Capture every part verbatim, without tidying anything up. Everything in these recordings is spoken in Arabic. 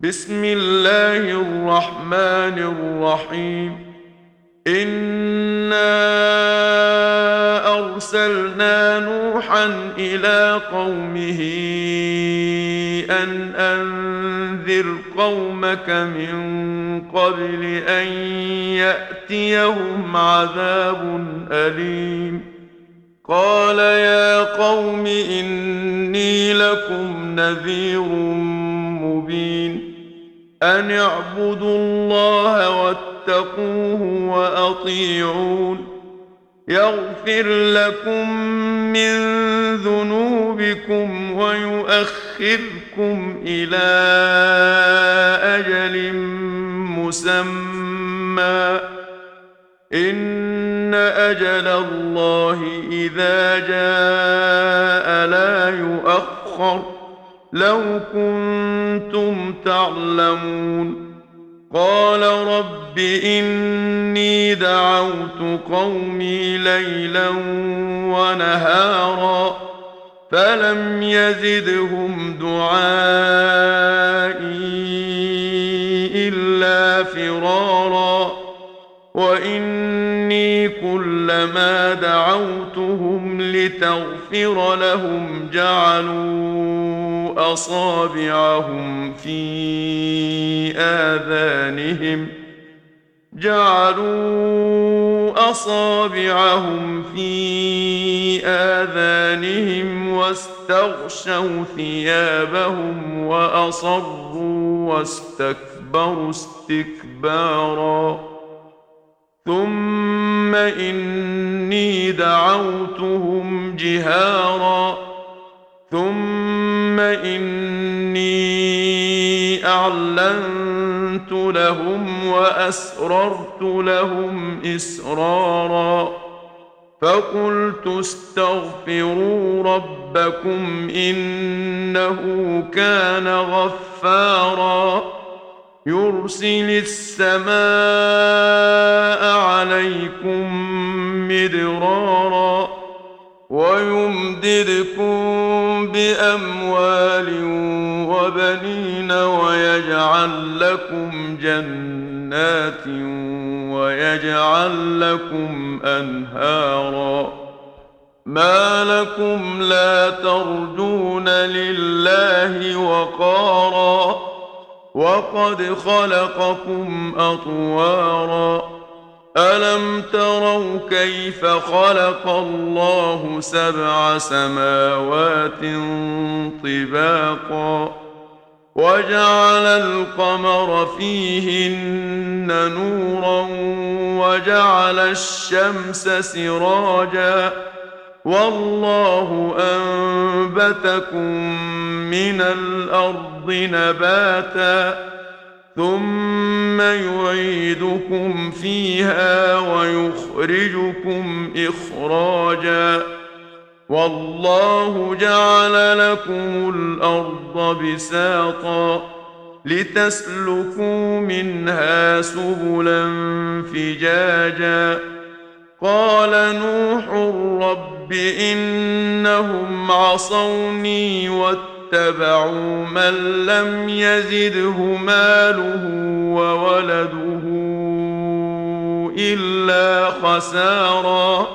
بسم الله الرحمن الرحيم. إنا أرسلنا نوحا إلى قومه أن أنذر قومك من قبل أن يأتيهم عذاب أليم. قال يا قوم إني لكم نذير مبين. أن اعبدوا الله واتقوه وأطيعون. يغفر لكم من ذنوبكم ويؤخركم إلى أجل مسمى. إن أجل الله إذا جاء لا يؤخر لو كنتم تعلمون. قال رب إني دعوت قومي ليلا ونهارا فلم يزدهم دعائي إلا فرارا. وإني كلما دعوتهم لتغفر لهم جعلوا أصابعهم في آذانهم جعلوا أصابعهم في آذانهم واستغشوا ثيابهم وأصروا واستكبروا استكبارا. ثم إني دعوتهم جهارا ثم إني أعلنت لهم وأسررت لهم إسرارا. فقلت استغفروا ربكم إنه كان غفارا يرسل السماء عليكم مدرارا ويمددكم بأموال وبنين ويجعل لكم جنات ويجعل لكم أنهارا. ما لكم لا ترجون لله وقارا وقد خلقكم أطوارا. ألم تروا كيف خلق الله سبع سماوات طباقا وجعل القمر فيهن نورا وجعل الشمس سراجا والله أنبتكم من الأرض نباتا ثم يعيدكم فيها ويخرجكم إخراجا. والله جعل لكم الأرض بساطا لتسلكوا منها سبلا فجاجا. قال نوح رب إنهم عصوني واتبعوا من لم يزده ماله وولده إلا خسارا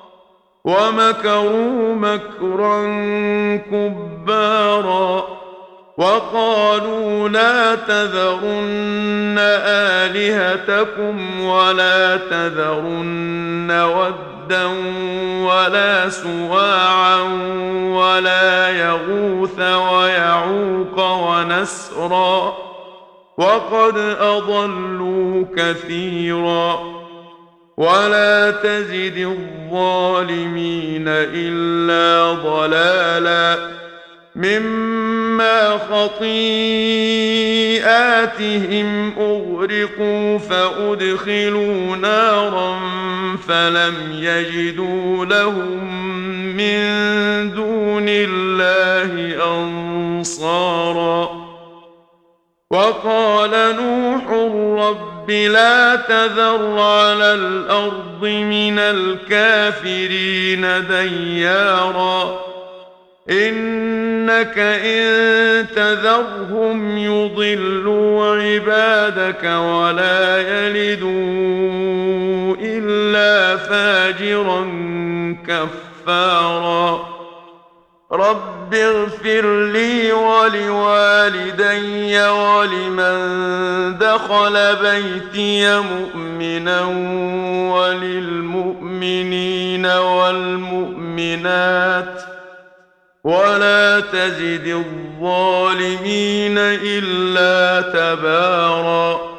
ومكروا مكرا كبارا. وقالوا لا تذرن آلهتكم ولا تذرن ودا ولا سواعا ولا يغوث ويعوق ونسرا وقد أضلوا كثيرا. ولا تزد الظالمين إلا ضلالا مما خطيئاتهم أغرقوا فأدخلوا نارا فلم يجدوا لهم من دون الله أنصارا. وقال نوح رب لا تذر على الأرض من الكافرين ديارا إنك إن تذرهم يضلوا عبادك ولا يلدوا إلا فاجرا كفارا رب اغفر لي ولوالدي ولمن دخل بيتي مؤمنا وللمؤمنين والمؤمنات ولا تزد الظالمين إلا تباراً